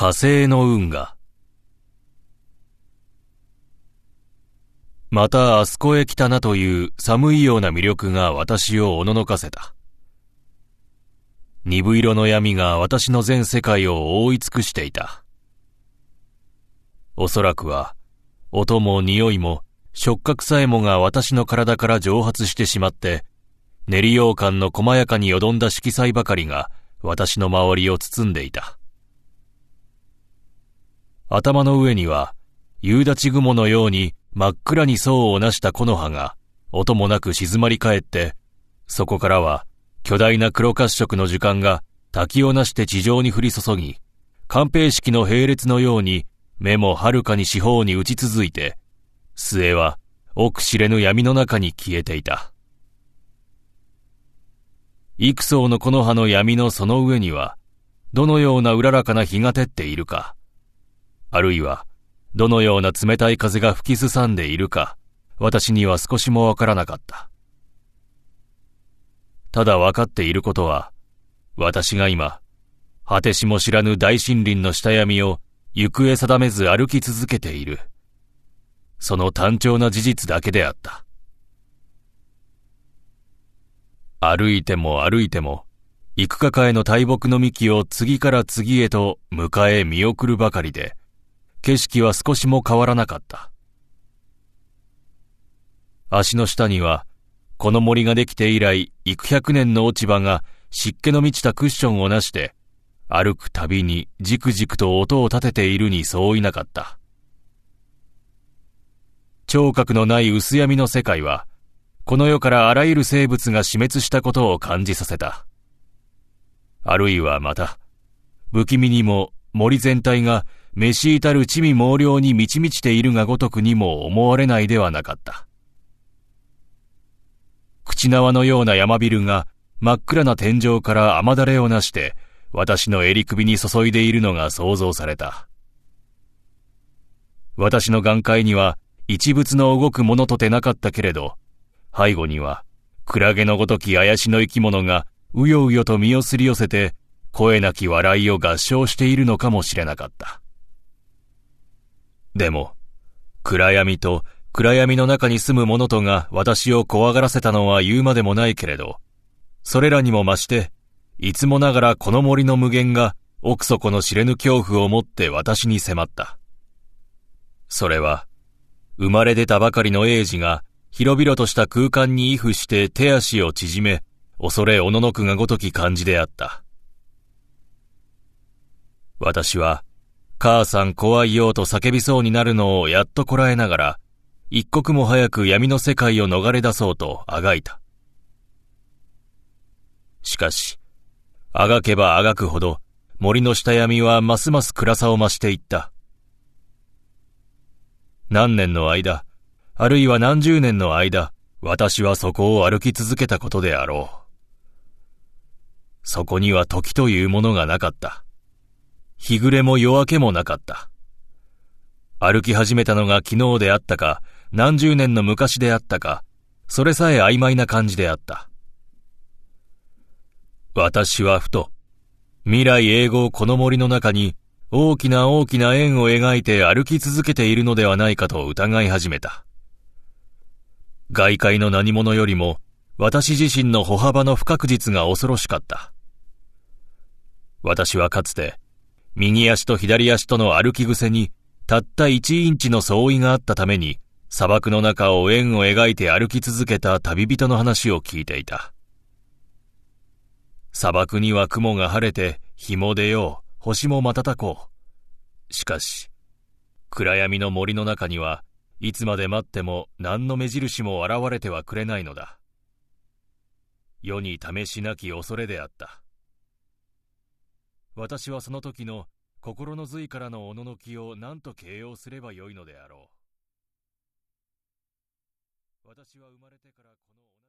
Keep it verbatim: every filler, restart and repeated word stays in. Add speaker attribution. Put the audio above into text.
Speaker 1: 火星の運河。またあそこへ来たなという寒いような魅力が私をおののかせた。鈍色の闇が私の全世界を覆い尽くしていた。おそらくは音も匂いも触覚さえもが私の体から蒸発してしまって、練り羊羹の細やかによどんだ色彩ばかりが私の周りを包んでいた。頭の上には夕立雲のように真っ暗に層をなした木の葉が音もなく静まり返って、そこからは巨大な黒褐色の樹幹が滝をなして地上に降り注ぎ、寛平式の並列のように目もはるかに四方に打ち続いて、末は奥知れぬ闇の中に消えていた。幾層の木の葉の闇のその上には、どのようなうららかな日が照っているか、あるいはどのような冷たい風が吹きすさんでいるか、私には少しもわからなかった。ただわかっていることは、私が今、果てしも知らぬ大森林の下闇を行方定めず歩き続けている。その単調な事実だけであった。歩いても歩いても、幾かかへの大木の幹を次から次へと迎え見送るばかりで、景色は少しも変わらなかった。足の下には、この森ができて以来、幾百年の落ち葉が湿気の満ちたクッションをなして、歩くたびにじくじくと音を立てているにそういなかった。聴覚のない薄闇の世界は、この世からあらゆる生物が死滅したことを感じさせた。あるいはまた、不気味にも森全体がめし至る地味猛量に満ち満ちているがごとくにも思われないではなかった。口縄のような山ビルが真っ暗な天井から雨だれをなして私の襟首に注いでいるのが想像された。私の眼界には一物の動くものとてなかったけれど、背後にはクラゲのごとき怪しの生き物がうようよと身をすり寄せて声なき笑いを合唱しているのかもしれなかった。でも暗闇と暗闇の中に住む者とが私を怖がらせたのは言うまでもないけれど、それらにも増して、いつもながらこの森の無限が奥底の知れぬ恐怖をもって私に迫った。それは、生まれ出たばかりの英児が広々とした空間に畏怖して手足を縮め、恐れおののくがごとき感じであった。私は、母さん怖いよと叫びそうになるのをやっとこらえながら、一刻も早く闇の世界を逃れ出そうとあがいた。しかし、あがけばあがくほど、森の下闇はますます暗さを増していった。何年の間、あるいは何十年の間、私はそこを歩き続けたことであろう。そこには時というものがなかった。日暮れも夜明けもなかった。歩き始めたのが昨日であったか、何十年の昔であったか、それさえ曖昧な感じであった。私はふと、未来永劫この森の中に大きな大きな円を描いて歩き続けているのではないかと疑い始めた。外界の何者よりも、私自身の歩幅の不確実が恐ろしかった。私はかつて、右足と左足との歩き癖に、たった一インチの相違があったために、砂漠の中を円を描いて歩き続けた旅人の話を聞いていた。砂漠には雲が晴れて、日も出よう、星も瞬こう。しかし、暗闇の森の中には、いつまで待っても何の目印も現れてはくれないのだ。世に試しなき恐れであった。私はその時の心の髄からのおののきを何と形容すればよいのであろう。私は生まれてからこの